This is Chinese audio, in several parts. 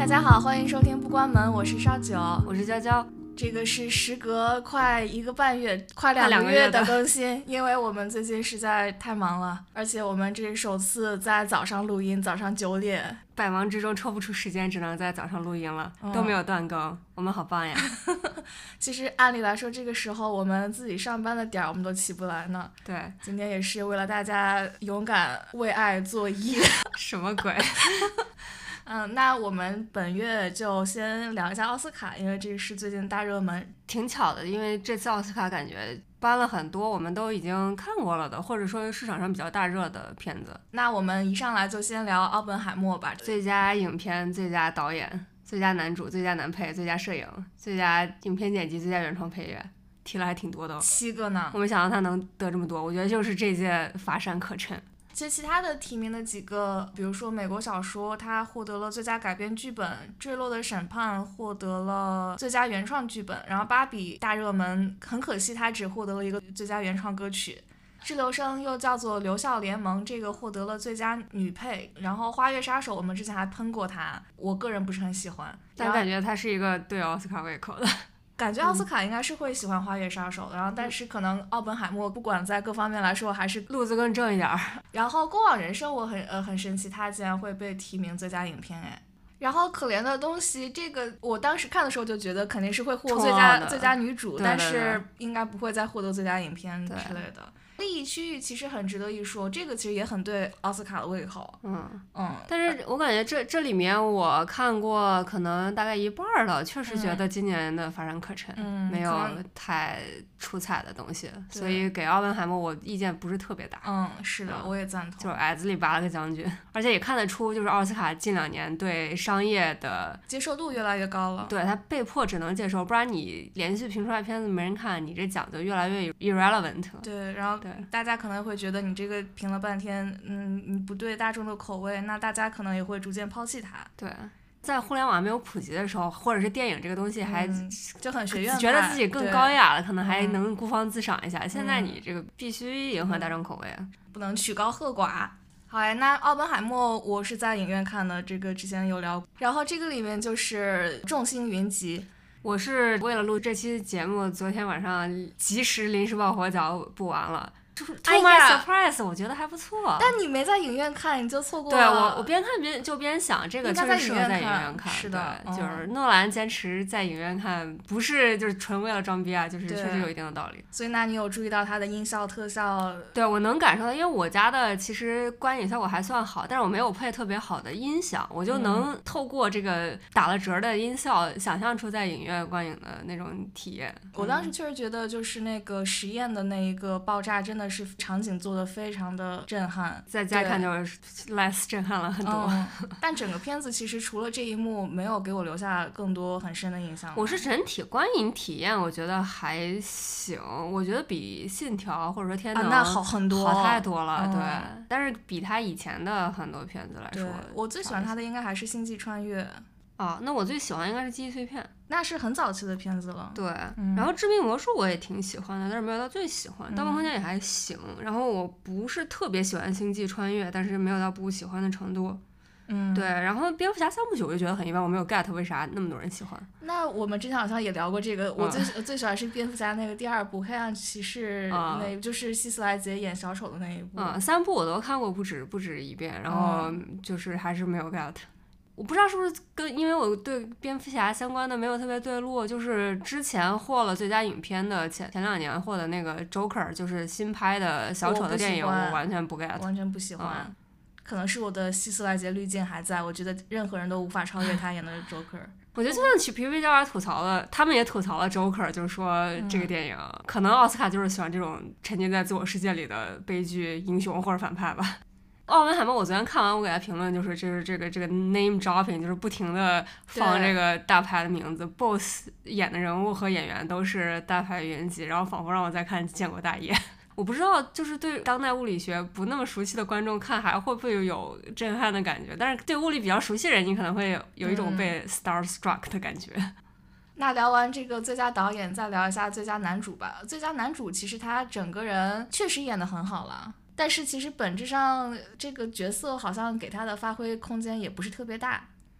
大家好，欢迎收听不关门，我是烧酒， 我是娇娇。 这个是时隔快1个半月、快2个月的更新，因为我们最近实在太忙了，而且我们这是首次在早上录音，早上9点， 百忙之中抽不出时间，只能在早上录音了，都没有断更，我们好棒呀！ 其实按理来说，这个时候我们自己上班的点儿我们都起不来呢。 对， 今天也是为了大家勇敢为爱作揖。 什么鬼？ 那我们本月就先聊一下奥斯卡，因为这是最近大热门。 挺巧的，因为这次奥斯卡感觉搬了很多我们都已经看过了的，或者说市场上比较大热的片子。 那我们一上来就先聊奥本海默吧。 最佳影片、最佳导演、最佳男主、最佳男配、最佳摄影、最佳影片剪辑、最佳原创配乐，提了还挺多的 ，7个呢。 我没想到他能得这么多，我觉得就是这届乏善可陈。 其实其他的提名的几个，比如说美国小说，它获得了最佳改编剧本，《坠落的审判》获得了最佳原创剧本，然后芭比大热门，很可惜它只获得了一个最佳原创歌曲。滞留生又叫做留校联盟，这个获得了最佳女配。然后花月杀手我们之前还喷过它，我个人不是很喜欢， 但感觉它是一个对奥斯卡胃口的。 感觉奥斯卡应该是会喜欢花月杀手的，然后但是可能奥本海默不管在各方面来说还是路子更正一点。 然后过往人生我很生气，他竟然会被提名最佳影片哎。然后可怜的东西，这个我当时看的时候就觉得肯定是会获最佳女主，但是应该不会再获得最佳影片之类的。利益区域其实很值得一说，这个其实也很对奥斯卡的胃口。 但是我感觉这里面我看过可能大概一半了，确实觉得今年的乏善可陈，没有太出彩的东西，所以给奥本海默我意见不是特别大。 是的，我也赞同。 就是矮子里拔了个将军，而且也看得出就是奥斯卡近2年对商业的接受度越来越高了。 对，他被迫只能接受，不然你连续评出来片子没人看，你这奖就越来越 irrelevant。 对，然后大家可能会觉得你这个评了半天，你不对大众的口味，那大家可能也会逐渐抛弃它。 对，在互联网没有普及的时候，或者是电影这个东西还就很学院派， 觉得自己更高雅了，可能还能孤芳自赏一下。现在你这个必须迎合大众口味啊， 不能曲高和寡。好呀，那奥本海默我是在影院看的，这个之前有聊。然后这个里面就是众星云集。 我是为了录这期节目，昨天晚上及时临时抱佛脚补完了。To my surprise， 我觉得还不错。 但你没在影院看，你就错过了。 对，我边看边想，这个确实适合在影院看。 是的， 就是诺兰坚持在影院看，不是就是纯为了装逼啊，就是确实有一定的道理。 所以那你有注意到它的音效特效？ 对，我能感受到，因为我家的其实观影效果还算好，但是我没有配特别好的音响，我就能透过这个打了折的音效，想象出在影院观影的那种体验。 我当时确实觉得，就是那个实验的那一个爆炸，真的是场景做的非常的震撼， 在家看就是 less 震撼了很多。 但整个片子其实除了这一幕，没有给我留下更多很深的印象。 我是整体观影体验，我觉得还行，我觉得比信条或者说天能那好很多， 好太多了。对，但是比他以前的很多片子来说， 我最喜欢他的应该还是星际穿越。 那我最喜欢应该是记忆碎片， 那是很早期的片子了。 对，然后致命魔术我也挺喜欢的，但是没有到最喜欢。盗梦空间也还行，然后我不是特别喜欢星际穿越，但是没有到不喜欢的程度。对，然后蝙蝠侠3部曲我就觉得很一般，我没有 get 为啥那么多人喜欢。 那我们之前好像也聊过这个，我最喜欢是蝙蝠侠那个第2部黑暗骑士，那就是希斯莱杰演小丑的那一部。 3部我都看过不止一遍，然后就是还是没有 get。我不知道是不是因为我对蝙蝠侠相关的没有特别对路，就是之前获了最佳影片的前2年获的那个 Joker， 就是新拍的小丑的电影，我完全不 get， 完全不喜欢。可能是我的希斯莱杰滤镜还在，我觉得任何人都无法超越他演的 Joker。 我觉得就算去 PPT 调查吐槽了，他们也吐槽了 Joker， 就是说这个电影，可能奥斯卡就是喜欢这种沉浸在自我世界里的悲剧英雄或者反派吧。奥本海默我昨天看完，我给他评论就是这个 name dropping， 就是不停的放这个大牌的名字 ，BOSS 演的人物和演员都是大牌云集，然后仿佛让我在看建国大业。我不知道就是对当代物理学不那么熟悉的观众看还会不会有震撼的感觉，但是对物理比较熟悉的人你可能会有一种被 starstruck 的感觉。 那聊完这个最佳导演，再聊一下最佳男主吧。最佳男主其实他整个人确实演得很好了，但是其实本质上这个角色好像给他的发挥空间也不是特别大。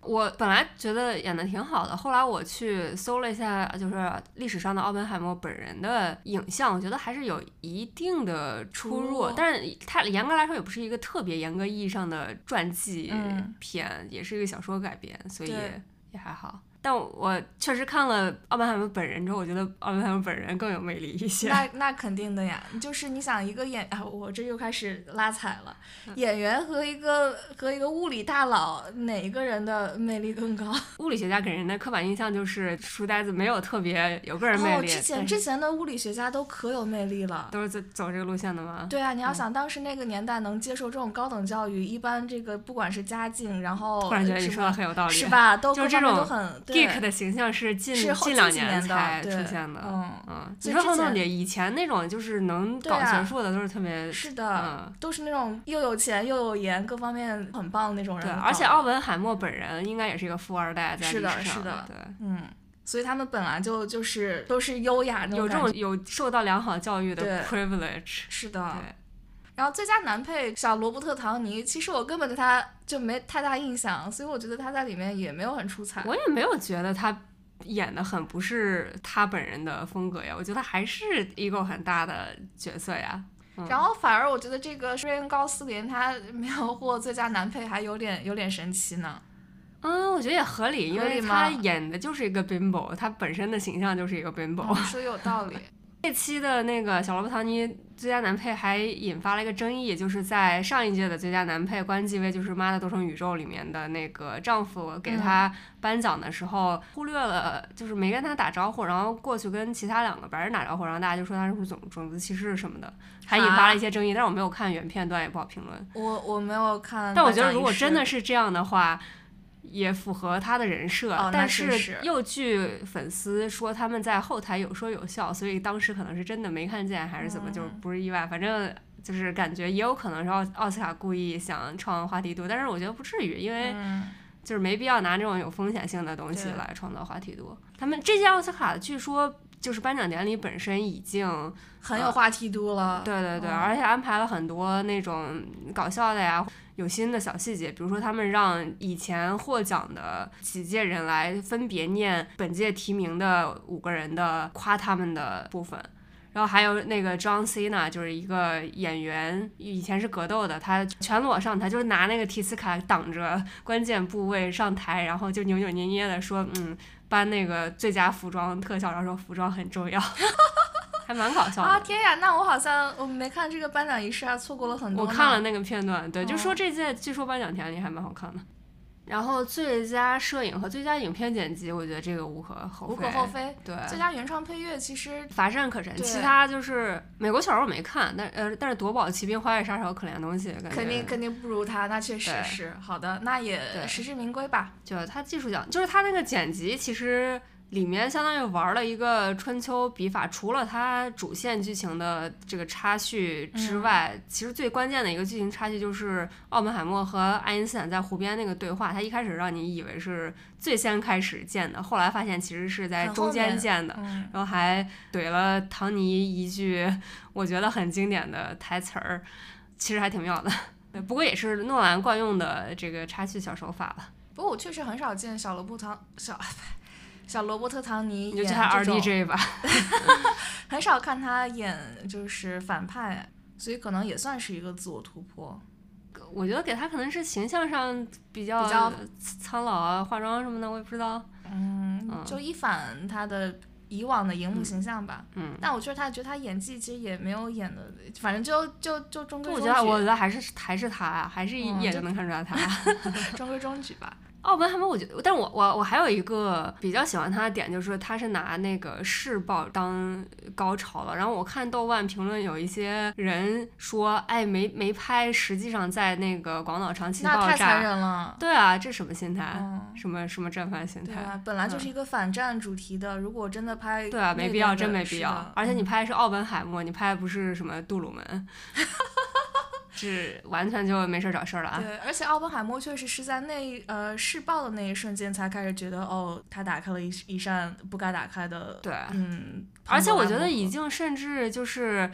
我本来觉得演的挺好的，后来我去搜了一下，就是历史上的奥本海默本人的影像，我觉得还是有一定的出入，但是它严格来说也不是一个特别严格意义上的传记片，也是一个小说改编，所以也还好。但我确实看了奥本海默本人之后，我觉得奥本海默本人更有魅力一些。 那肯定的呀，就是你想一个我这又开始拉踩了，演员和一个物理大佬，哪一个人的魅力更高？ 物理学家给人的刻板印象就是书呆子，没有特别有个人魅力。 之前的物理学家都可有魅力了， 都是走这个路线的吗？ 对啊，你要想当时那个年代能接受这种高等教育，一般这个不管是家境，然后突然觉得你说的很有道理， 是吧？都就是这种都很 geek 的形象是近2年才出现的。你说后面以前那种就是能搞学术的都是特别是的，都是那种又有钱又有颜，各方面很棒的那种人。 对，而且奥本海默本人应该也是一个富二代，在历史上。 是的， 对， 所以他们本来就是都是优雅那种， 有这种有受到良好教育的 privilege。 是的。然后最佳男配小罗伯特·唐尼，其实我根本对他就没太大印象，所以我觉得他在里面也没有很出彩。 我也没有觉得他演的很不是他本人的风格呀，我觉得还是一个很大的角色呀。 然后反而我觉得这个瑞恩·高斯林他没有获最佳男配还有点神奇呢。 我觉得也合理，因为他演的就是一个 bimbo， 他本身的形象就是一个 bimbo。 说有道理。 这期的那个小罗伯特·唐尼最佳男配还引发了一个争议，就是在上一届的最佳男配关继威，就是《妈的多重宇宙》里面的那个丈夫给他颁奖的时候，忽略了，就是没跟他打招呼，然后过去跟其他2个白人打招呼，然后大家就说他是不是种族歧视什么的，还引发了一些争议。但是我没有看原片段，也不好评论。 我没有看， 但我觉得如果真的是这样的话，也符合他的人设，但是又据粉丝说他们在后台有说有笑，所以当时可能是真的没看见还是怎么，就是不是意外，反正就是感觉也有可能是奥斯卡故意想创话题度，但是我觉得不至于，因为就是没必要拿这种有风险性的东西来创造话题度。他们这届奥斯卡据说就是颁奖典礼本身已经很有话题度了， 对，而且安排了很多那种搞笑的呀，有新的小细节，比如说他们让以前获奖的几届人来分别念本届提名的5个人的夸他们的部分。然后还有那个 John Cena， 就是一个演员，以前是格斗的，他全裸上台，就是拿那个提词卡挡着关键部位上台，然后就扭扭捏捏的说，颁那个最佳服装特效，然后说服装很重要。还蛮搞笑的啊！天呀，那我好像没看这个颁奖仪式，还错过了很多。 我看了那个片段，对，就说这届据说颁奖典礼还蛮好看的。然后最佳摄影和最佳影片剪辑，我觉得这个无可厚非。对， 最佳原创配乐其实乏善可陈，其他就是美国小说我没看，但是夺宝奇兵、花月杀手、可怜东西，感觉肯定不如他，那确实是好的，那也实至名归吧。 就他技术奖，就是他那个剪辑其实。里面相当于玩了一个春秋笔法，除了它主线剧情的这个插叙之外，其实最关键的一个剧情插叙就是奥本海默和爱因斯坦在湖边那个对话。他一开始让你以为是最先开始建的，后来发现其实是在中间建的，然后还怼了唐尼一句我觉得很经典的台词儿，其实还挺妙的。对，不过也是诺兰惯用的这个插叙小手法了。 不过我确实很少见小罗伯特·唐尼演你就叫他 RDJ 吧。 很少看他演就是反派，所以可能也算是一个自我突破。 我觉得给他可能是形象上比较苍老啊，化妆什么的我也不知道。 就一反他的以往的荧幕形象吧。但我觉得他演技其实也没有演的，反正就中规中矩。 我觉得还是他啊，还是一眼就能看出来他。 中规中矩吧。 奥本海默，我觉得，但我还有一个比较喜欢他的点，就是他是拿那个世报当高潮了。然后我看豆瓣评论有一些人说，哎，没拍，实际上在那个广岛长崎爆炸， 那太残忍了。 对啊，这什么心态？什么战犯心态？ 对啊，本来就是一个反战主题的，如果真的拍， 对啊，没必要，真没必要。而且你拍的是奥本海默，你拍的不是什么杜鲁门。是完全就没事找事了啊！ 对，而且奥本海默确实是在试爆的那一瞬间才开始觉得，他打开了一扇不该打开的。 对，而且我觉得已经甚至就是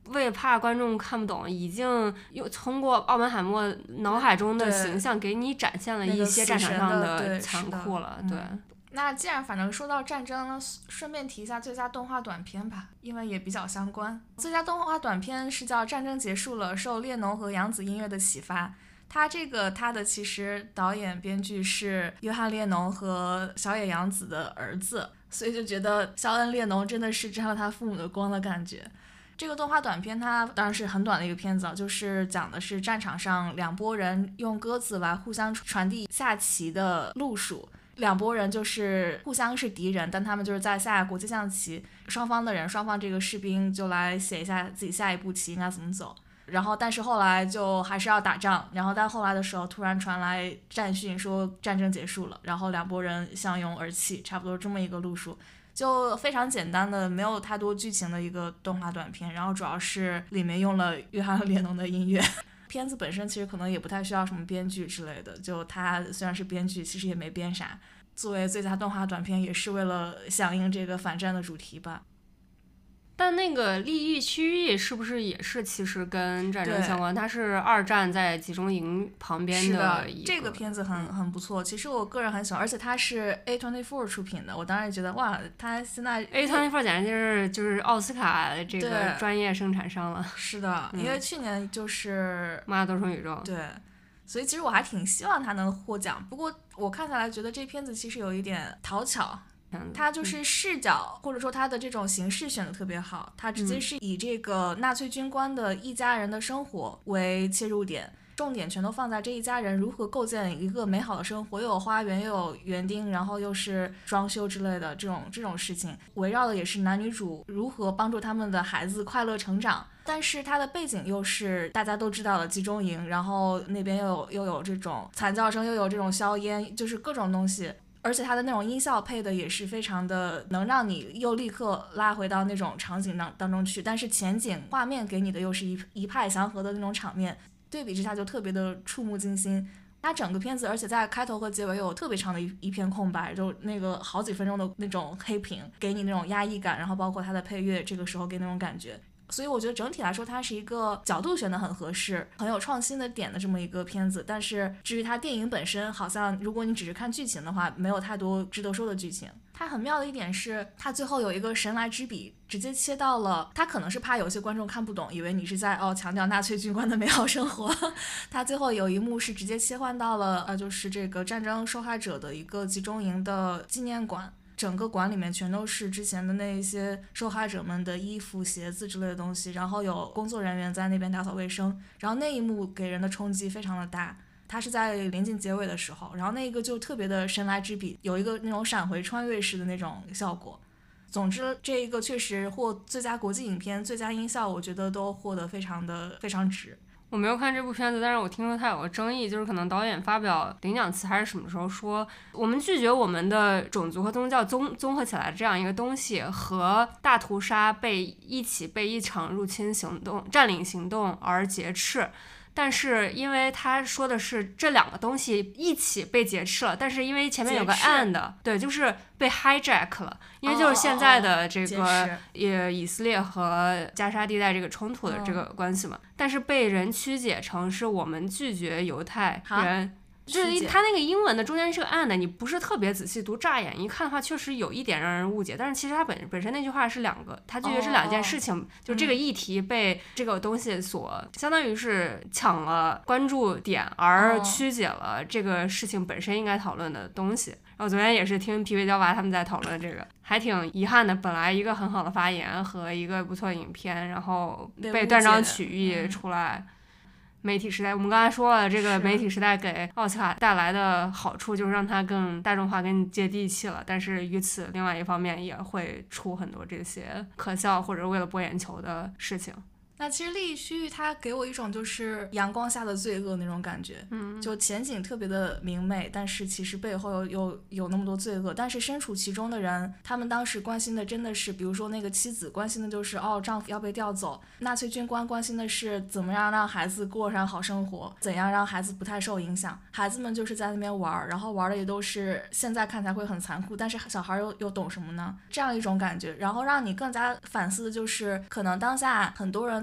为了怕观众看不懂，已经又通过奥本海默脑海中的形象给你展现了一些战场上的残酷了。对， 那既然反正说到战争呢，顺便提一下最佳动画短片吧，因为也比较相关。最佳动画短片是叫《战争结束了》，受列侬和杨子音乐的启发。他的其实导演编剧是约翰列侬和小野洋子的儿子，所以就觉得肖恩列侬真的是沾了他父母的光的感觉。这个动画短片它当然是很短的一个片子，就是讲的是战场上两拨人用鸽子来互相传递下棋的路数，两拨人就是互相是敌人，但他们就是在下国际象棋，双方这个士兵就来写一下自己下一步棋应该怎么走，然后但是后来就还是要打仗，然后但后来的时候突然传来战讯说战争结束了，然后两拨人相拥而泣，差不多这么一个路数，就非常简单的没有太多剧情的一个动画短片，然后主要是里面用了约翰列侬的音乐。片子本身其实可能也不太需要什么编剧之类的，就他虽然是编剧其实也没编啥，作为最佳动画短片也是为了响应这个反战的主题吧。 但那个利益区域是不是也是其实跟战争相关？它是二战在集中营旁边的一个。 这个片子很不错，其实我个人很喜欢，而且它是 A24 出品的，我当时觉得哇，它现在 A24 简直就是奥斯卡这个专业生产商了。 是的，因为去年就是妈的多重宇宙。 对，所以其实我还挺希望它能获奖，不过我看下来觉得这片子其实有一点讨巧。它就是视角或者说它的这种形式选的特别好，它直接是以这个纳粹军官的一家人的生活为切入点，重点全都放在这一家人如何构建一个美好的生活，又有花园又有园丁，然后又是装修之类的这种事情，围绕的也是男女主如何帮助他们的孩子快乐成长，但是它的背景又是大家都知道的集中营，然后那边又有这种惨叫声，又有这种硝烟，就是各种东西，而且它的那种音效配的也是非常的能让你又立刻拉回到那种场景当中去，但是前景画面给你的又是一派祥和的那种场面，对比之下就特别的触目惊心。它整个片子而且在开头和结尾又有特别长的一片空白，就那个好几分钟的那种黑屏，给你那种压抑感，然后包括它的配乐这个时候给那种感觉，所以我觉得整体来说它是一个角度选得很合适，很有创新的点的这么一个片子。但是至于它电影本身，好像如果你只是看剧情的话，没有太多值得说的剧情。它很妙的一点是它最后有一个神来之笔，直接切到了，它可能是怕有些观众看不懂，以为你是在强调纳粹军官的美好生活。它最后有一幕是直接切换到了就是这个战争受害者的一个集中营的纪念馆，整个馆里面全都是之前的那一些受害者们的衣服鞋子之类的东西，然后有工作人员在那边打扫卫生，然后那一幕给人的冲击非常的大，它是在临近结尾的时候，然后那个就特别的神来之笔，有一个那种闪回穿越式的那种效果。总之这一个确实获最佳国际影片最佳音效，我觉得都获得非常值。 我没有看这部片子，但是我听说它有个争议，就是可能导演发表领奖词还是什么时候说，我们拒绝我们的种族和宗教综合起来这样一个东西和大屠杀被一场入侵行动占领行动而劫持，但是因为他说的是这两个东西一起被劫持了，但是因为前面有个 and， 对，就是被 hijack 了，因为就是现在的这个以色列和加沙地带这个冲突的这个关系嘛，但是被人曲解成是我们拒绝犹太人。就是他那个英文的中间是个 and， 你不是特别仔细读，乍眼一看的话确实有一点让人误解，但是其实他本身那句话是两个，他拒绝是两件事情，就这个议题被这个东西所相当于是抢了关注点，而曲解了这个事情本身应该讨论的东西。然后昨天也是听皮皮焦娃他们在讨论这个，还挺遗憾的，本来一个很好的发言和一个不错的影片，然后被断章取义出来。媒体时代，我们刚才说了，这个媒体时代给奥斯卡带来的好处就是让它更大众化、更接地气了，但是与此另外一方面也会出很多这些可笑或者为了博眼球的事情。 那其实利益区域它给我一种就是阳光下的罪恶那种感觉，就前景特别的明媚，但是其实背后有那么多罪恶，但是身处其中的人，他们当时关心的真的是，比如说那个妻子关心的就是丈夫要被调走，纳粹军官关心的是怎么样让孩子过上好生活，怎样让孩子不太受影响，孩子们就是在那边玩，然后玩的也都是现在看起来会很残酷，但是小孩又懂什么呢？这样一种感觉，然后让你更加反思的就是可能当下很多人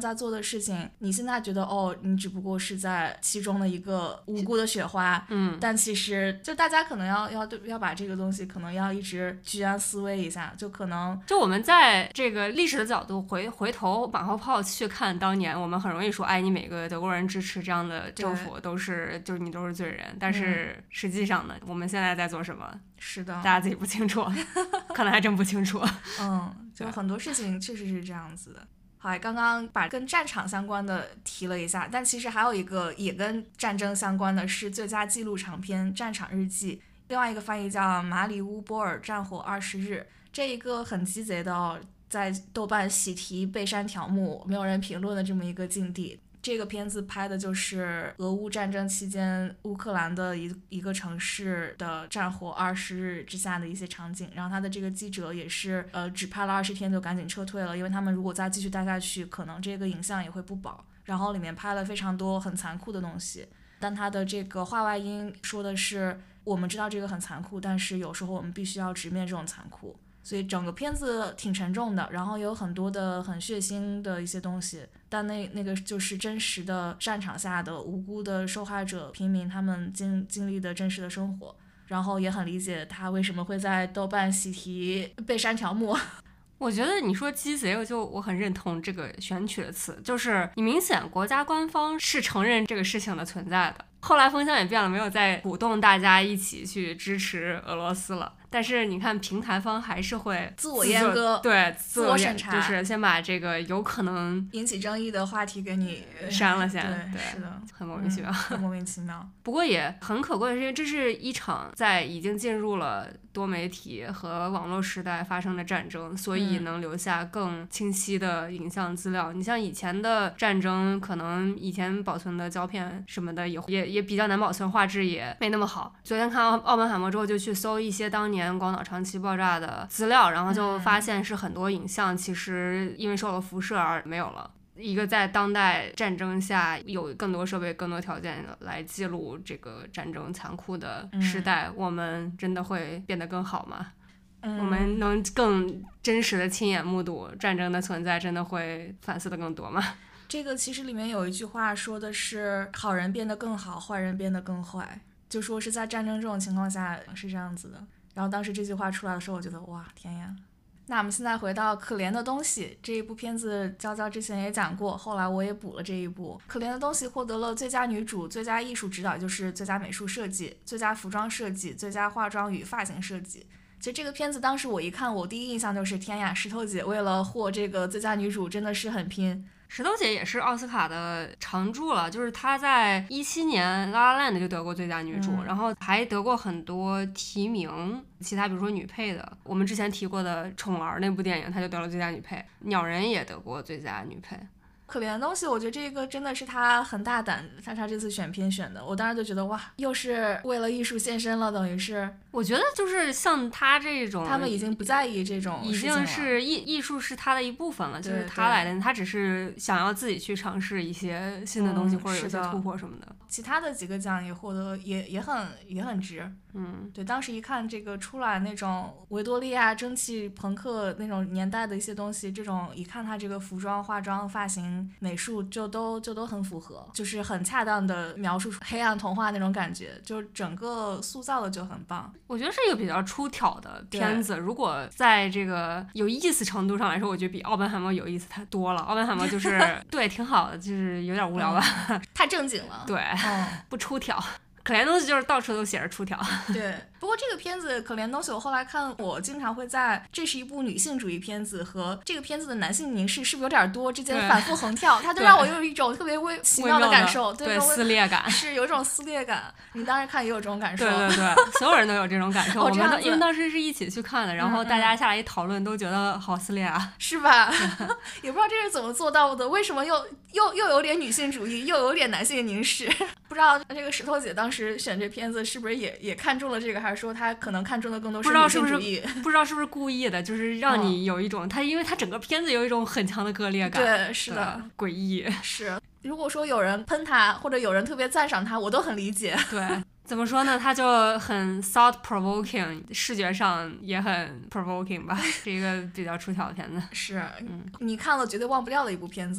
在做的事情，你现在觉得你只不过是在其中的一个无辜的雪花，但其实就大家可能要把这个东西可能要一直居安思危一下，就可能就我们在这个历史的角度回头马后炮去看当年，我们很容易说，哎，你每个德国人支持这样的政府就是你都是罪人，但是实际上呢，我们现在在做什么？ 是的， 大家自己不清楚，可能还真不清楚。 就很多事情确实是这样子的。好，刚刚把跟战场相关的提了一下，但其实还有一个也跟战争相关的是最佳纪录长片《战场日记》，另外一个翻译叫马里乌波尔战火20日。这一个很鸡贼的在豆瓣喜提被删条目，没有人评论的这么一个境地。这个片子拍的就是俄乌战争期间乌克兰的一个城市的战火20日之下的一些场景，然后他的这个记者也是只拍了20天就赶紧撤退了，因为他们如果再继续待下去，可能这个影像也会不保。然后里面拍了非常多很残酷的东西，但他的这个话外音说的是，我们知道这个很残酷，但是有时候我们必须要直面这种残酷。所以整个片子挺沉重的，然后有很多的很血腥的一些东西，但那个就是真实的战场下的无辜的受害者平民他们经历的真实的生活，然后也很理解他为什么会在豆瓣喜提被删条目。 我觉得你说鸡贼，我很认同这个选取的词，就是你明显国家官方是承认这个事情的存在的，后来风向也变了，没有再鼓动大家一起去支持俄罗斯了。但是你看平台方还是会自我阉割， 对， 自我审查， 就是先把这个有可能引起争议的话题给你删了先。 对，是的， 很莫名其妙， 很莫名其妙。 不过也很可贵的是，因为这是一场在已经进入了多媒体和网络时代发生的战争，所以能留下更清晰的影像资料。你像以前的战争，可能以前保存的胶片什么的也比较难保存，画质也没那么好。昨天看奥本海默之后，就去搜一些当年广岛长崎爆炸的资料，然后就发现是很多影像其实因为受了辐射而没有了。一个在当代战争下有更多设备更多条件来记录这个战争残酷的时代，我们真的会变得更好吗？我们能更真实的亲眼目睹战争的存在，真的会反思的更多吗？ 这个其实里面有一句话说的是好人变得更好，坏人变得更坏，就说是在战争这种情况下是这样子的。然后当时这句话出来的时候，我觉得哇天呀。那我们现在回到可怜的东西这一部片子，娇娇之前也讲过，后来我也补了这一部。可怜的东西获得了最佳女主、最佳艺术指导，就是最佳美术设计、最佳服装设计、最佳化妆与发型设计。其实这个片子当时我一看，我第一印象就是天呀，石头姐为了获这个最佳女主真的是很拼。 石头姐也是奥斯卡的常驻了，就是她在17年拉拉烂的就得过最佳女主，然后还得过很多提名，其他比如说女配的，我们之前提过的宠儿那部电影她就得了最佳女配，鸟人也得过最佳女配。 可怜的东西，我觉得这个真的是他很大胆，他这次选片选的，我当时就觉得哇，又是为了艺术献身了，等于是。 我觉得就是像他这种， 他们已经不在意这种事情了， 已经是艺术是他的一部分了，就是他来的，他只是想要自己去尝试一些新的东西，或者有些突破什么的。 其他的几个奖也获得也很值。对，当时一看这个出来那种维多利亚蒸汽朋克那种年代的一些东西，这种一看他这个服装、化妆、发型、美术就都很符合，就是很恰当的描述出黑暗童话那种感觉，就整个塑造的就很棒。 我觉得是一个比较出挑的片子，如果在这个有意思程度上来说，我觉得比奥本海默有意思太多了。奥本海默就是对挺好的，就是有点无聊吧， 太正经了， 对，不出挑。可怜东西就是到处都写着出挑。 对，不过这个片子可怜东西我后来看，我经常会在这是一部女性主义片子和这个片子的男性凝视是不是有点多之间反复横跳，它就让我有一种特别奇妙的感受， 对，撕裂感， 是有一种撕裂感。你当时看也有这种感受？ 对对对，所有人都有这种感受。我们因为当时是一起去看的，然后大家下来一讨论都觉得好撕裂啊， 是吧？也不知道这是怎么做到的，为什么又有点女性主义，又有点男性凝视？不知道这个石头姐当时选这片子是不是也看中了这个，还是说她可能看中的更多是女性主义？ 不知道是不是故意的，就是让你有一种因为它整个片子有一种很强的割裂感。 对，是的， 诡异。 是，如果说有人喷他，或者有人特别赞赏他，我都很理解。 对。怎么说呢？它就很 thought provoking， 视觉上也很 provoking 吧，是一个比较出挑的片子。 是，你看了绝对忘不掉的一部片子。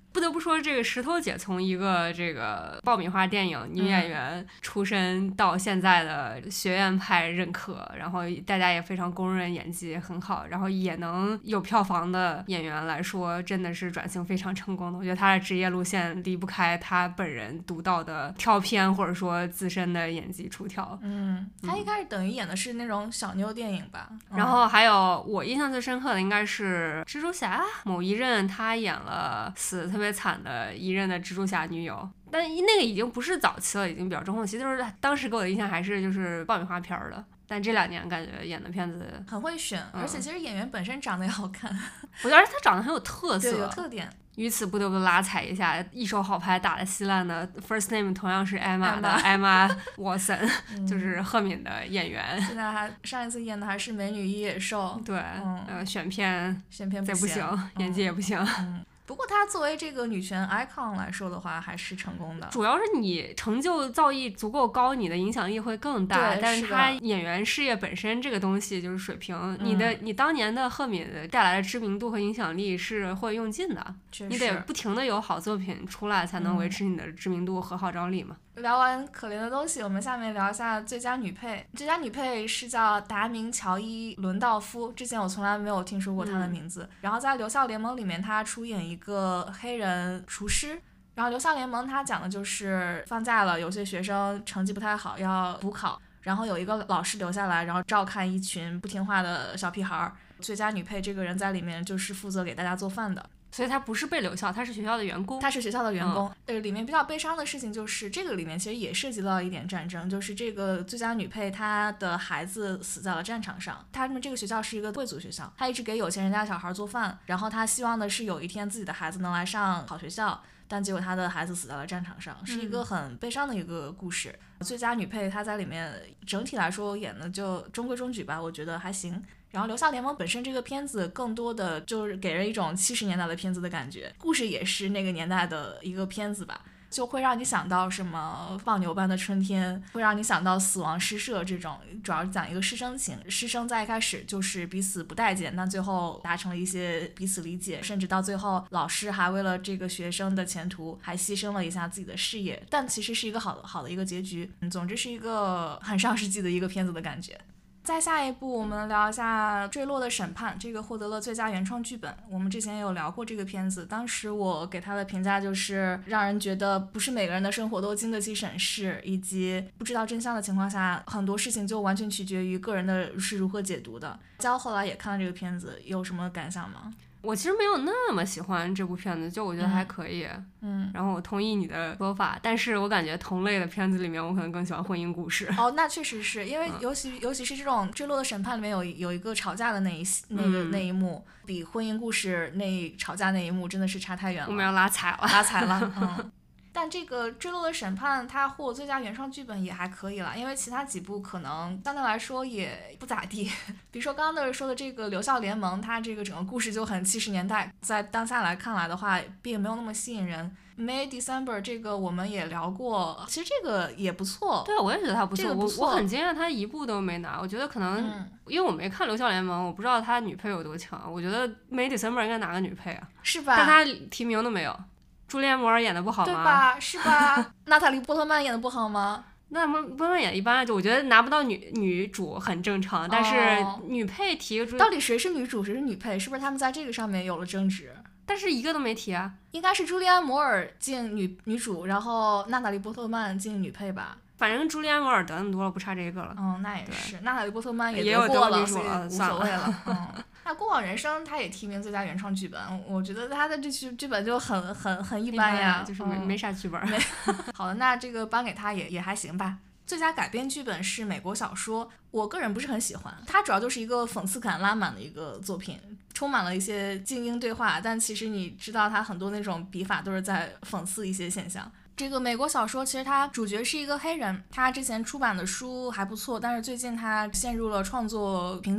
不得不说，这个石头姐从一个这个爆米花电影女演员出身到现在的学院派认可，然后大家也非常公认演技很好，然后也能有票房的演员来说，真的是转型非常成功的。我觉得她的职业路线离不开她本人独到的挑片或者说自身的演技出挑。 她一开始等于演的是那种小妞电影吧。 然后还有我印象最深刻的应该是蜘蛛侠某一任，她演了死得特别惨的一任的蜘蛛侠女友，但那个已经不是早期了，已经比较中后期，就是当时给我的印象还是就是爆米花片的。但这2年感觉演的片子很会选，而且其实演员本身长得也好看， 我觉得他长得很有特色， 对，有特点。 于此不得不拉踩一下一手好牌打得稀烂的 First Name 同样是 Emma 的 Emma Watson，就是赫敏的演员。 现在还上一次演的还是《美女与野兽》。 对，选片再不行，演技也不行。 不过她作为这个女权 icon 来说的话，还是成功的。 主要是你成就造诣足够高，你的影响力会更大。但是她演员事业本身这个东西就是水平，你当年的赫敏带来的知名度和影响力是会用尽的，你得不停的有好作品出来，才能维持你的知名度和号召力嘛。 聊完可怜的东西，我们下面聊一下最佳女配。最佳女配是叫达明·乔伊·伦道夫，之前我从来没有听说过她的名字。然后在《留校联盟》里面，她出演一个黑人厨师。然后《留校联盟》它讲的就是放假了，有些学生成绩不太好要补考，然后有一个老师留下来，然后照看一群不听话的小屁孩。最佳女配这个人在里面就是负责给大家做饭的。 所以她不是被留校，她是学校的员工。 她是学校的员工。里面比较悲伤的事情就是这个里面其实也涉及到一点战争，就是这个最佳女配她的孩子死在了战场上。他们这个学校是一个贵族学校，她一直给有钱人家的小孩做饭，然后她希望的是有一天自己的孩子能来上好学校，但结果她的孩子死在了战场上，是一个很悲伤的一个故事。最佳女配她在里面整体来说演的就中规中矩吧，我觉得还行。然后《留校联盟》本身这个片子更多的就是给人一种70年代的片子的感觉，故事也是那个年代的一个片子吧，就会让你想到什么放牛班的春天，会让你想到死亡诗社这种，主要是讲一个师生情，师生在一开始就是彼此不待见，但最后达成了一些彼此理解，甚至到最后老师还为了这个学生的前途还牺牲了一下自己的事业，但其实是一个好的一个结局。总之是一个很上世纪的一个片子的感觉。再下一步我们聊一下《坠落的审判》，这个获得了最佳原创剧本。我们之前也有聊过这个片子，当时我给他的评价就是让人觉得不是每个人的生活都经得起审视，以及不知道真相的情况下，很多事情就完全取决于个人的是如何解读的。焦后来也看了这个片子，有什么感想吗？ 我其实没有那么喜欢这部片子，就我觉得还可以。然后我同意你的说法，但是我感觉同类的片子里面，我可能更喜欢婚姻故事。 哦，那确实是因为尤其是这种坠落的审判里面有一个吵架的那一幕，比婚姻故事吵架那一幕真的是差太远了。 我们要拉踩了。 但这个坠落的审判它获最佳原创剧本也还可以了，因为其他几部可能相对来说也不咋地。比如说刚刚说的这个留校联盟，它这个整个故事就很70年代，在当下来看来的话并没有那么吸引人。May December 这个我们也聊过，其实这个也不错。 对，我也觉得它不错。 这个不错， 我很惊讶它一部都没拿。我觉得可能、因为我没看留校联盟，我不知道他女配有多强。我觉得 May December 应该拿个女配啊， 是吧？ 但他提名都没有。朱莉安·摩尔演的不好吗？ 对吧？是吧？娜塔莉·波特曼演的不好吗？ 那波特曼演一般，就我觉得拿不到女主很正常，但是女配提个到底谁是女主谁是女配？是不是他们在这个上面有了争执？ 但是一个都没提啊。 应该是朱莉安·摩尔进女主，然后娜塔莉·波特曼进女配吧。 反正朱莉安·摩尔得那么多了，不差这个了。 那也是。娜塔莉·波特曼也有得过了， 所以无所谓了。那《过往人生》他也提名最佳原创剧本，我觉得他的这剧本就很一般呀， 就是没啥剧本。 好的，那这个颁给他也还行吧。最佳改编剧本是美国小说，我个人不是很喜欢，它主要就是一个讽刺感拉满的一个作品，充满了一些精英对话，但其实你知道它很多那种笔法都是在讽刺一些现象。这个美国小说其实它主角是一个黑人，他之前出版的书还不错，但是最近他陷入了创作瓶颈。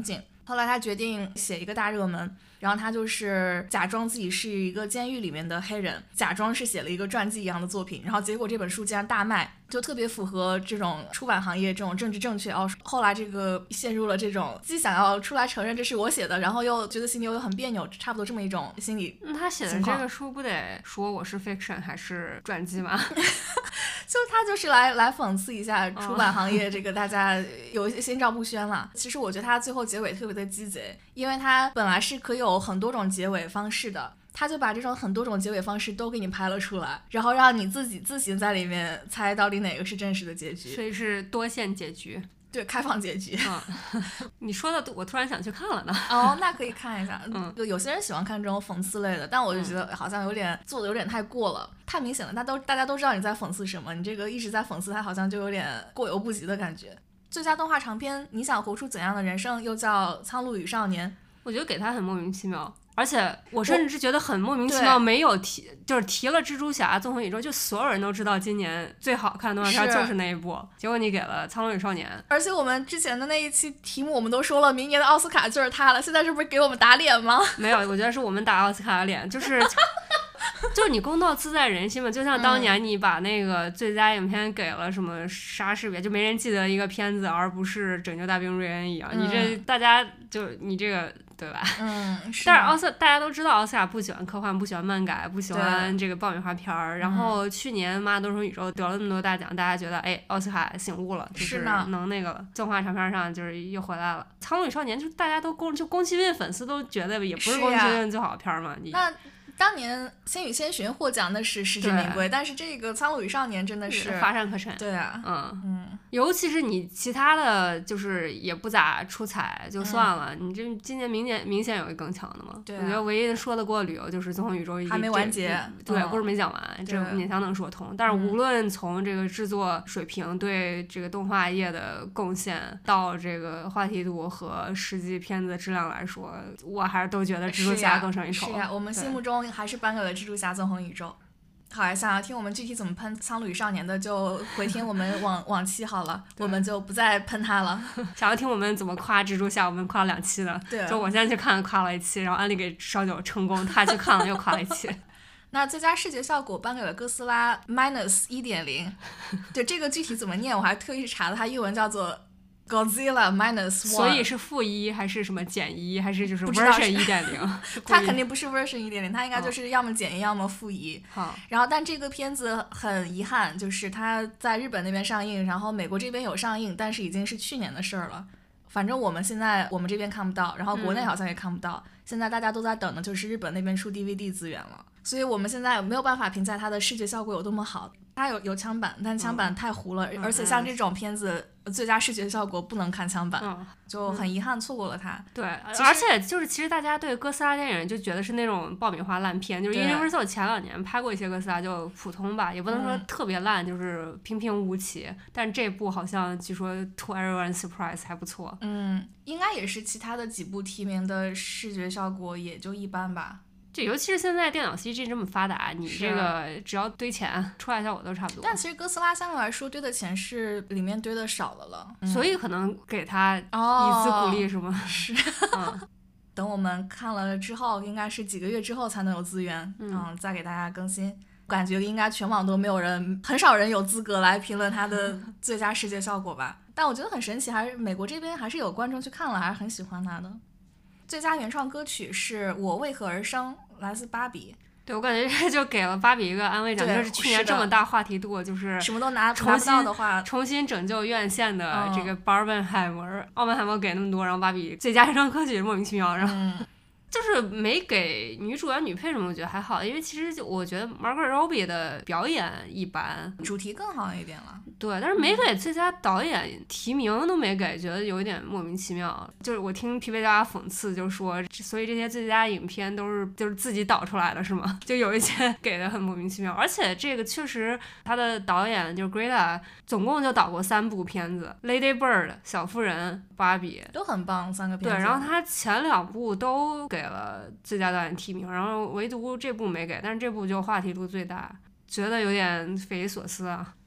后来他决定写一个大热门，然后他就是假装自己是一个监狱里面的黑人，假装是写了一个传记一样的作品，然后结果这本书竟然大卖，就特别符合这种出版行业这种政治正确。后来这个陷入了这种既想要出来承认这是我写的，然后又觉得心里又很别扭，差不多这么一种心理。 那他写的这个书不得说我是 fiction 还是传记吗？ 就他就是来讽刺一下出版行业这个大家有一些心照不宣了。其实我觉得他最后结尾特别的鸡贼，因为他本来是可以有很多种结尾方式的，他就把这种很多种结尾方式都给你拍了出来，然后让你自己自行在里面猜到底哪个是真实的结局。 所以是多线结局。 对，开放结局。 你说的我突然想去看了呢。 那可以看一下。有些人喜欢看这种讽刺类的，但我就觉得好像做的有点太过了，太明显了。大家都知道你在讽刺什么，你这个一直在讽刺他，好像就有点过犹不及的感觉。最佳动画长片《你想活出怎样的人生》又叫《苍鹭与少年》， 我觉得给他很莫名其妙。而且我甚至觉得很莫名其妙，没有就是提了蜘蛛侠纵横宇宙，就所有人都知道今年最好看的动画片就是那一部，结果你给了苍鹭与少年。而且我们之前的那一期题目我们都说了，明年的奥斯卡就是他了，现在是不是给我们打脸吗？ 没有，我觉得是我们打奥斯卡的脸，就是你公道自在人心嘛，就像当年你把那个最佳影片给了什么莎士比亚，就没人记得一个片子，而不是拯救大兵瑞恩一样，你这大家就你这个对吧？但是大家都知道奥斯卡不喜欢科幻，不喜欢漫改，不喜欢这个爆米花片儿。然后去年妈多重宇宙得了那么多大奖，大家觉得奥斯卡醒悟了，就是能那个了，动画长片上就是又回来了。苍鹭与少年就大家都宫崎骏粉丝都觉得也不是宫崎骏最好的片儿嘛。 那当年《仙与仙寻》获奖的是实至名归，但是这个《苍鹭与少年》真的是乏善可陈。 对啊， 尤其是你其他的就是也不咋出彩就算了，你这今年明显有一个更强的嘛。 对我觉得唯一说得过旅游就是《纵横宇宙》 还没完结， 对，故事没讲完，这勉强能说通。但是无论从这个制作水平对这个动画业的贡献，到这个话题度和实际片子的质量来说，我还是都觉得蜘蛛侠更胜一筹。 是呀，我们心目中还是颁给了蜘蛛侠纵横宇宙。好呀，想要听我们具体怎么喷苍鹭与少年的，就回听我们往期好了，我们就不再喷他了。 想要听我们怎么夸蜘蛛侠，我们夸了2期的。 对， 就我现在去看夸了1期，然后安利给烧酒成功，他去看了又夸了1期。 那最佳视觉效果颁给了哥斯拉 -1.0， 对，这个具体怎么念我还特意查了，它英文叫做Godzilla -1， 所以是-1还是什么-1还是就是 version 1.0？ 它肯定不是 version 1.0，它应该就是要么-1要么-1。 好， 然后但这个片子很遗憾，就是它在日本那边上映，然后美国这边有上映，但是已经是去年的事儿了。反正我们这边看不到，然后国内好像也看不到，现在大家都在等的就是日本那边出 DVD 资源了，所以我们现在没有办法评价它的视觉效果有多么好。它有枪版，但枪版太糊了，而且像这种片子最佳视觉效果不能看枪版，就很遗憾错过了它。 对，而且就是其实大家对哥斯拉电影就觉得是那种爆米花烂片，就是 Universal 前2年拍过一些哥斯拉就普通吧，也不能说特别烂，就是平平无奇。但这部好像据说 To Everyone's Surprise 还不错。 应该也是其他的几部提名的视觉效果也就一般吧。 就尤其是现在电脑 CG 这么发达，你这个只要堆钱出来效果都差不多。 但其实哥斯拉相对来说堆的钱是里面堆的少了， 所以可能给他以资鼓励是吗？ 是。等我们看了之后，应该是几个月之后才能有资源，再给大家更新。感觉应该全网都没有人，很少人有资格来评论它的最佳视觉效果吧。但我觉得很神奇，还是美国这边还是有观众去看了，还是很喜欢它的。最佳原创歌曲是我为何而生，来自芭比。 对，我感觉就给了芭比一个安慰奖，就是去年这么大话题度，就是什么都拿不到的话， 重新拯救院线的这个巴尔本海默，奥本海默给那么多，然后芭比最佳原创歌曲莫名其妙，然后就是没给女主演女配什么，我觉得还好，因为其实我觉得 Margot Robbie 的表演一般， 主题更好一点了。 对，但是没给最佳导演提名都没给，觉得有一点莫名其妙。就是我听皮皮家讽刺，就说所以这些最佳影片都是就是自己导出来的是吗？就有一些给的很莫名其妙。而且这个确实他的导演就是 Greta 总共就导过3部片子， Lady Bird、小妇人、芭比都很棒，3个片子。 对，然后他前2部都给了最佳导演提名，然后唯独这部没给，但是这部就话题度最大，觉得有点匪夷所思啊。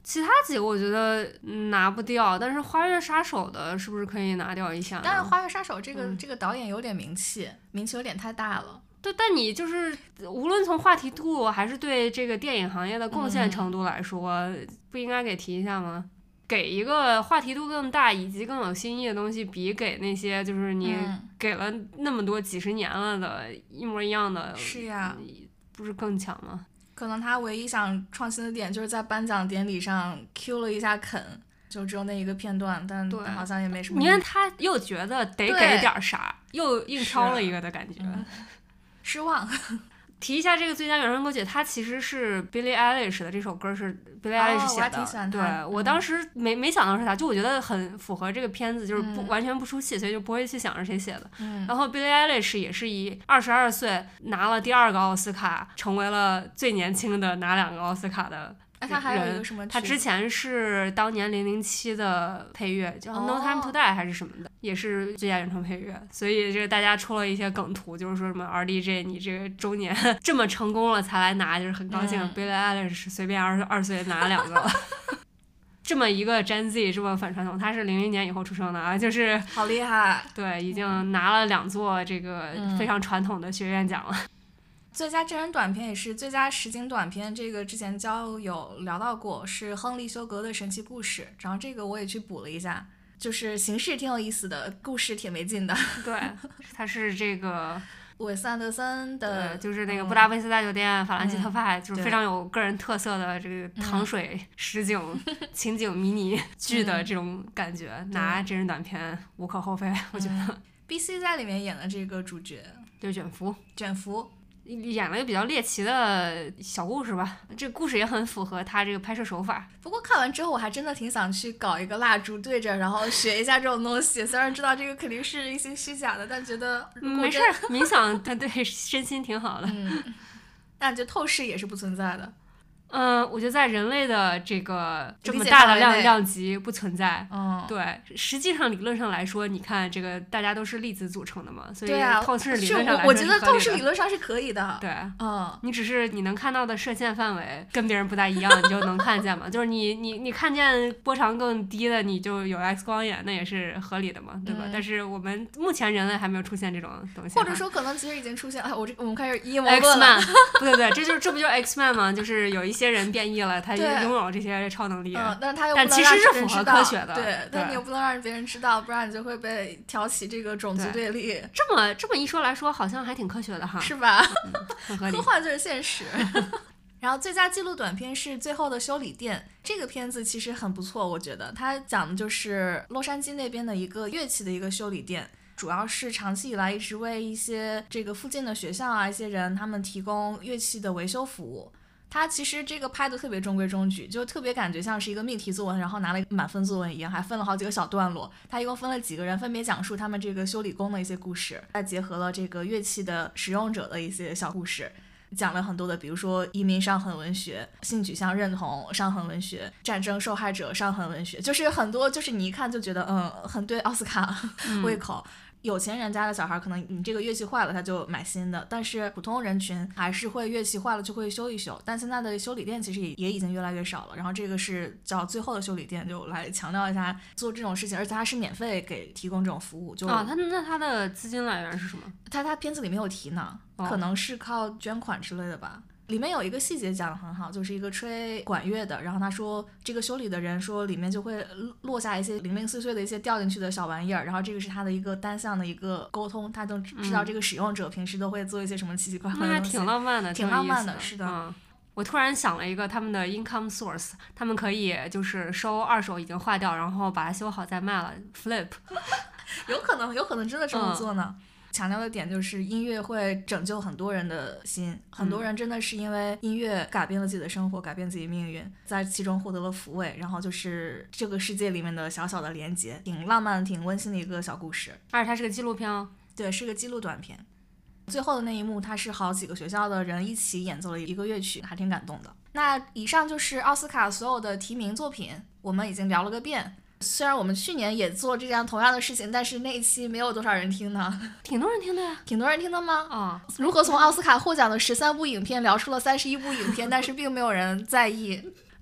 其他几个我觉得拿不掉，但是《花月杀手》的是不是可以拿掉一下呢？ 但是《花月杀手》这个导演有点名气有点太大了。 对，但你就是无论从话题度还是对这个电影行业的贡献程度来说，不应该给提一下吗？给一个话题度更大以及更有新意的东西，比给那些就是你给了那么多几十年了的一模一样的， 是呀， 不是更强吗？ 可能他唯一想创新的点就是在颁奖典礼上 Q 了一下肯，就只有那一个片段，但好像也没什么。 你看他又觉得得给点啥，又硬挑了一个的感觉， 失望。 提一下这个最佳原创歌曲，它其实是 Billie Eilish 的，这首歌是 Billie Eilish 写的。 我还挺喜欢他。 对，我当时没想到是他，就我觉得很符合这个片子，就是完全不出戏，所以就不会去想是谁写的。然后 Billie Eilish 也是以22岁拿了第2个奥斯卡，成为了最年轻的拿2个奥斯卡的。 他还有一个什么？ 他之前是当年007的配乐，叫 No Time to Die 还是什么的，也是最佳原创配乐。所以这个大家出了一些梗图，就是说什么 RDJ 你这个周年这么成功了才来拿，就是很高兴。Billie Eilish 随便22岁拿2个。这么一个 Gen Z 这么反传统，他是00年以后出生的啊，就是好厉害。 对，已经拿了2座这个非常传统的学院奖了。 最佳真人短片也是最佳实景短片，这个之前有聊到过，是亨利·休格的《神奇故事》，然后这个我也去补了一下，就是形式挺有意思的，故事挺没劲的。 对，它是这个韦斯安德森的， 就是那个布达佩斯大酒店、法兰西特派，就是非常有个人特色的这个糖水实景情景迷你剧的这种感觉，拿真人短片无可厚非，我觉得。 BC 在里面演的这个主角就是卷福。演了一个比较猎奇的小故事吧，这个故事也很符合他这个拍摄手法。 不过看完之后我还真的挺想去搞一个蜡烛对着，然后学一下这种东西。虽然知道这个肯定是一些虚假的，但觉得没事，冥想它对身心挺好的。 但就透视也是不存在的。 我觉得在人类的这个这么大的量级不存在。对，实际上理论上来说，你看这个大家都是粒子组成的嘛，所以透视理论上来说我觉得透视理论上是可以的。 对，你只是你能看到的射线范围跟别人不大一样，你就能看见嘛。就是你看见波长更低的，你就有 X 光眼，那也是合理的嘛，对吧？但是我们目前人类还没有出现这种东西， 或者说可能其实已经出现了。我们开始阴谋论了。 X-Man， 对，这不就是 X-Man 吗？就是有一些人变异了，他拥有这些超能力，但其实是符合科学的。 对，但你又不能让别人知道，不然你就会被挑起这个种族对立。 这么一说来说，好像还挺科学的哈， 是吧？ 很合理。 科幻就是现实。然后最佳纪录短片是《最后的修理店》，这个片子其实很不错，我觉得它讲的就是洛杉矶那边的一个乐器的一个修理店，主要是长期以来一直为一些这个附近的学校啊一些人他们提供乐器的维修服务。他其实这个拍的特别中规中矩，就特别感觉像是一个命题作文，然后拿了一个满分作文一样，还分了好几个小段落。他一共分了几个人，分别讲述他们这个修理工的一些故事，再结合了这个乐器的使用者的一些小故事，讲了很多的，比如说移民伤痕文学、性取向认同伤痕文学、战争受害者伤痕文学，就是很多，就是你一看就觉得很对奥斯卡胃口。有钱人家的小孩可能你这个乐器坏了他就买新的，但是普通人群还是会乐器坏了就会修一修，但现在的修理店其实也已经越来越少了。然后这个是叫最后的修理店，就来强调一下做这种事情，而且它是免费给提供这种服务。就他的资金来源是什么？ 他片子里没有提呢，可能是靠捐款之类的吧。里面有一个细节讲得很好，就是一个吹管乐的，然后他说这个修理的人说里面就会落下一些零零碎碎的一些掉进去的小玩意儿，然后这个是他的一个单向的一个沟通，他就知道这个使用者平时都会做一些什么奇奇怪怪的东西。 那还挺浪漫的， 挺浪漫的，是的。 我突然想了一个他们的 income source， 他们可以就是收二手已经坏掉，然后把它修好再卖了 flip。 有可能真的这么做呢。强调的点就是音乐会拯救很多人的心，很多人真的是因为音乐改变了自己的生活，改变自己命运，在其中获得了抚慰，然后就是这个世界里面的小小的连接，挺浪漫挺温馨的一个小故事。 而且它是个纪录片哦。 对，是个纪录短片。最后的那一幕它是好几个学校的人一起演奏了一个乐曲，还挺感动的。那以上就是奥斯卡所有的提名作品，我们已经聊了个遍。虽然我们去年也做这样同样的事情，但是那一期没有多少人听呢。 挺多人听的呀。 挺多人听的吗？如何从奥斯卡获奖的13部影片聊出了31部影片，但是并没有人在意，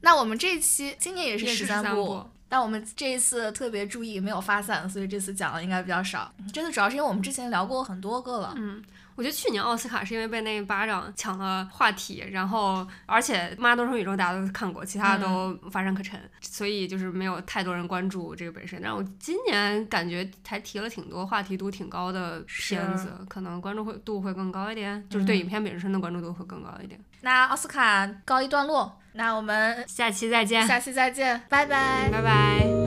那我们这一期今年也是13 部， 但我们这一次特别注意没有发散，所以这次讲的应该比较少。这次主要是因为我们之前聊过很多个了。 我觉得去年奥斯卡是因为被那一巴掌抢了话题，然后而且《妈东升宇宙》大家都看过，其他都乏善可陈，所以就是没有太多人关注这个本身。但是我今年感觉还提了挺多话题度挺高的片子，可能关注度会更高一点，就是对影片本身的关注度会更高一点。 那奥斯卡告一段落，那我们下期再见， 拜拜， 拜拜。